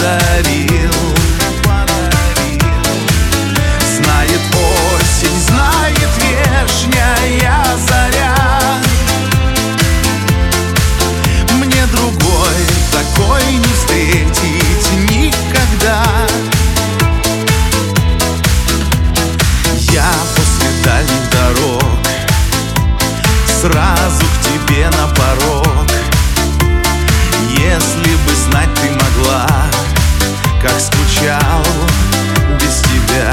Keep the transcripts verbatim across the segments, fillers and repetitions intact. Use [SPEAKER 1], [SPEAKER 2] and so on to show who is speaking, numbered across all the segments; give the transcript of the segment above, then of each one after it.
[SPEAKER 1] подарил. Знает осень, знает вешняя заря. Мне другой такой не встретить никогда. Я после дальних дорог сразу к тебе на порог. Если бы знать ты могла, как скучал без тебя.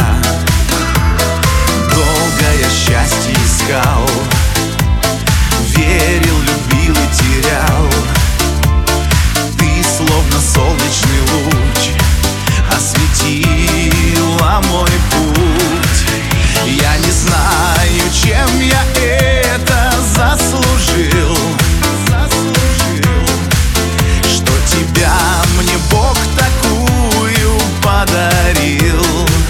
[SPEAKER 1] Долго я счастье искал, верил, любил и терял. Ты словно солнечный луч осветила мой путь. Я не знаю, чем я это заслужил, что тебя мне Бог такую подарил.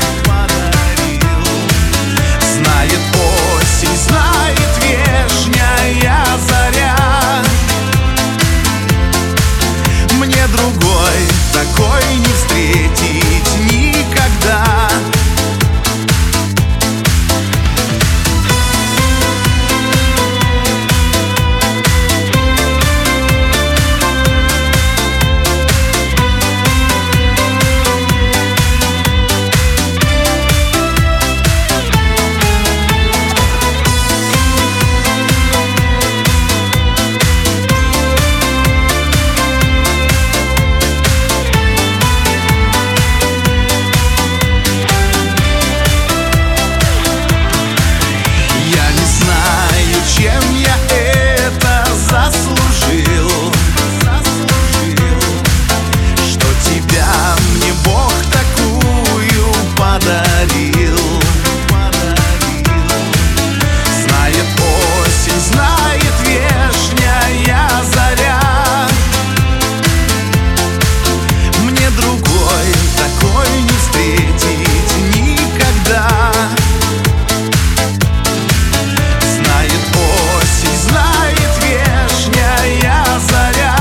[SPEAKER 1] Знает осень, знает вешняя заря. Мне другой такой не встретить никогда.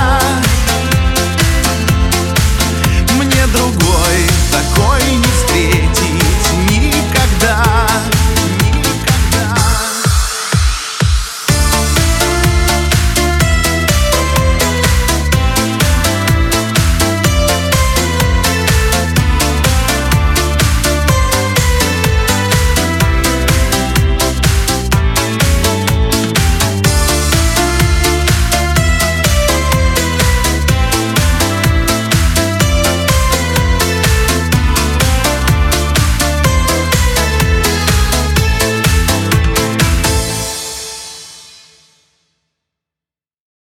[SPEAKER 2] Другой такой не встретить.